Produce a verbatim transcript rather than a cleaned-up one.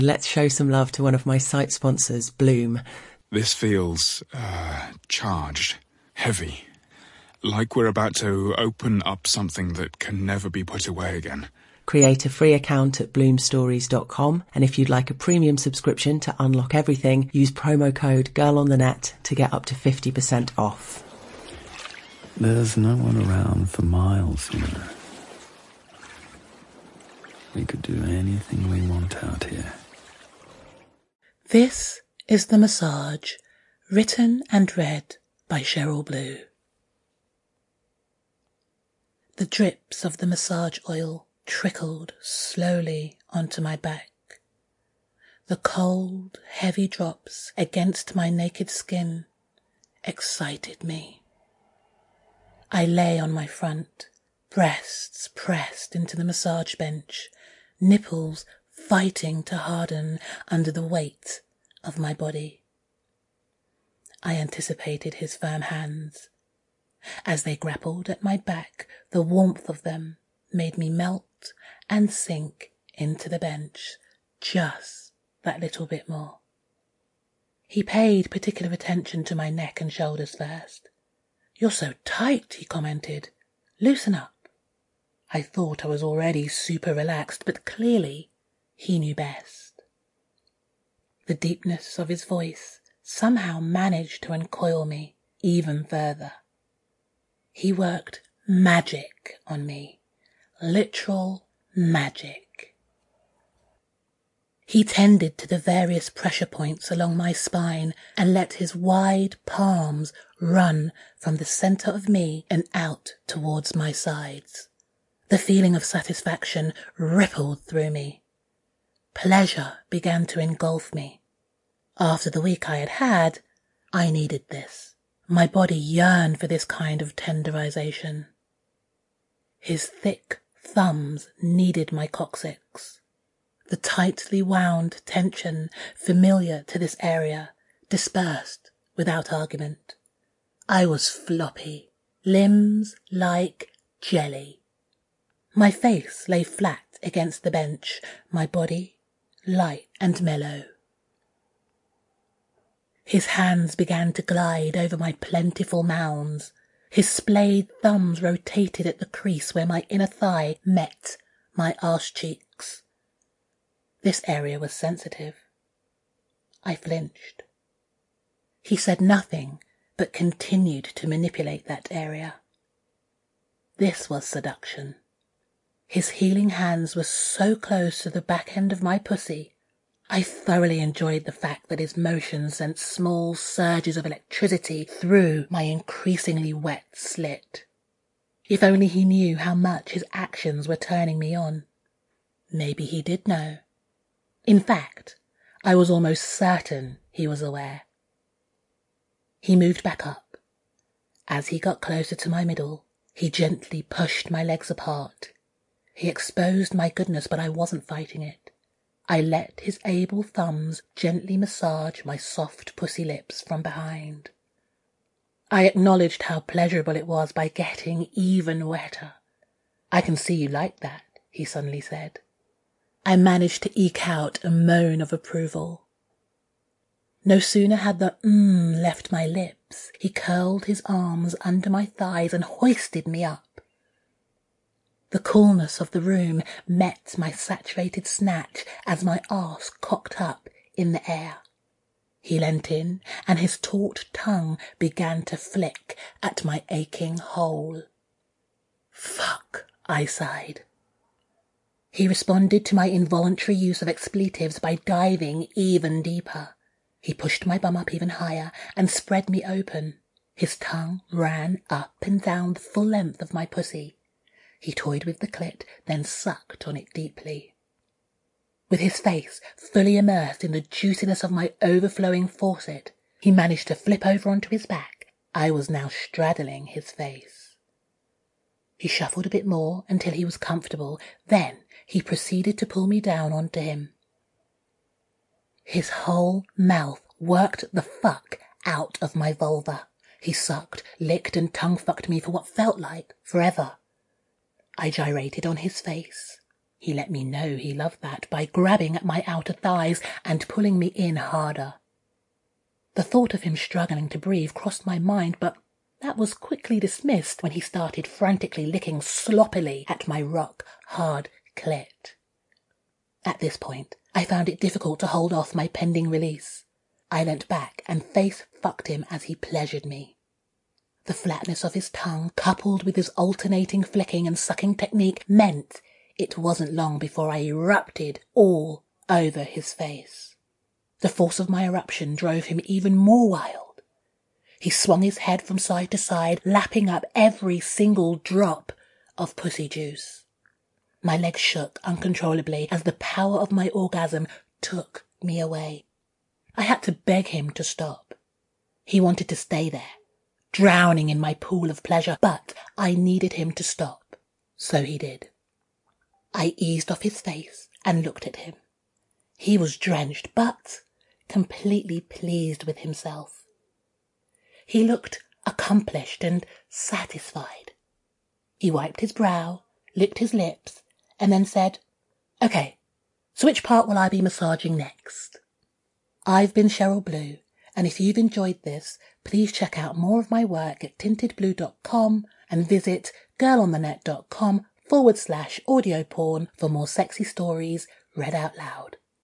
Let's show some love to one of my site sponsors, Bloom. This feels, uh, charged, heavy. Like we're about to open up something that can never be put away again. Create a free account at bloom stories dot com, and if you'd like a premium subscription to unlock everything, use promo code GIRLONTHENET to get up to fifty percent off. There's no one around for miles, you know. We could do anything we want out here. This is The Massage, written and read by Cheryl Blue. The drips of the massage oil trickled slowly onto my back. The cold, heavy drops against my naked skin excited me. I lay on my front, breasts pressed into the massage bench, nipples fighting to harden under the weight of my body. I anticipated his firm hands. As they grappled at my back, the warmth of them made me melt and sink into the bench just that little bit more. He paid particular attention to my neck and shoulders first. "You're so tight," he commented. "Loosen up." I thought I was already super relaxed, but clearly he knew best. The deepness of his voice somehow managed to uncoil me even further. He worked magic on me. Literal magic. He tended to the various pressure points along my spine and let his wide palms run from the center of me and out towards my sides. The feeling of satisfaction rippled through me. Pleasure began to engulf me. After the week I had had, I needed this. My body yearned for this kind of tenderization. His thick thumbs kneaded my coccyx. The tightly wound tension familiar to this area dispersed without argument. I was floppy, limbs like jelly. My face lay flat against the bench, my body light and mellow. His hands began to glide over my plentiful mounds. His splayed thumbs rotated at the crease where my inner thigh met my arse cheeks. This area was sensitive. I flinched. He said nothing, but continued to manipulate that area. This was seduction. His healing hands were so close to the back end of my pussy, I thoroughly enjoyed the fact that his motions sent small surges of electricity through my increasingly wet slit. If only he knew how much his actions were turning me on. Maybe he did know. In fact, I was almost certain he was aware. He moved back up. As he got closer to my middle, he gently pushed my legs apart. He exposed my goodness, but I wasn't fighting it. I let his able thumbs gently massage my soft pussy lips from behind. I acknowledged how pleasurable it was by getting even wetter. "I can see you like that," he suddenly said. I managed to eke out a moan of approval. No sooner had the mmm left my lips, he curled his arms under my thighs and hoisted me up. The coolness of the room met my saturated snatch as my arse cocked up in the air. He leant in, and his taut tongue began to flick at my aching hole. "Fuck," I sighed. He responded to my involuntary use of expletives by diving even deeper. He pushed my bum up even higher and spread me open. His tongue ran up and down the full length of my pussy. He toyed with the clit, then sucked on it deeply. With his face fully immersed in the juiciness of my overflowing faucet, he managed to flip over onto his back. I was now straddling his face. He shuffled a bit more until he was comfortable. Then he proceeded to pull me down onto him. His whole mouth worked the fuck out of my vulva. He sucked, licked, and tongue-fucked me for what felt like forever. I gyrated on his face. He let me know he loved that by grabbing at my outer thighs and pulling me in harder. The thought of him struggling to breathe crossed my mind, but that was quickly dismissed when he started frantically licking sloppily at my rock-hard clit. At this point, I found it difficult to hold off my pending release. I leant back and face-fucked him as he pleasured me. The flatness of his tongue, coupled with his alternating flicking and sucking technique, meant it wasn't long before I erupted all over his face. The force of my eruption drove him even more wild. He swung his head from side to side, lapping up every single drop of pussy juice. My legs shook uncontrollably as the power of my orgasm took me away. I had to beg him to stop. He wanted to stay there, drowning in my pool of pleasure, but I needed him to stop. So he did. I eased off his face and looked at him. He was drenched, but completely pleased with himself. He looked accomplished and satisfied. He wiped his brow, licked his lips, and then said, "Okay, so which part will I be massaging next?" I've been Cheryl Blue, and if you've enjoyed this, please check out more of my work at tinted blue dot com and visit girlonthenet dot com forward slash audio porn for more sexy stories read out loud.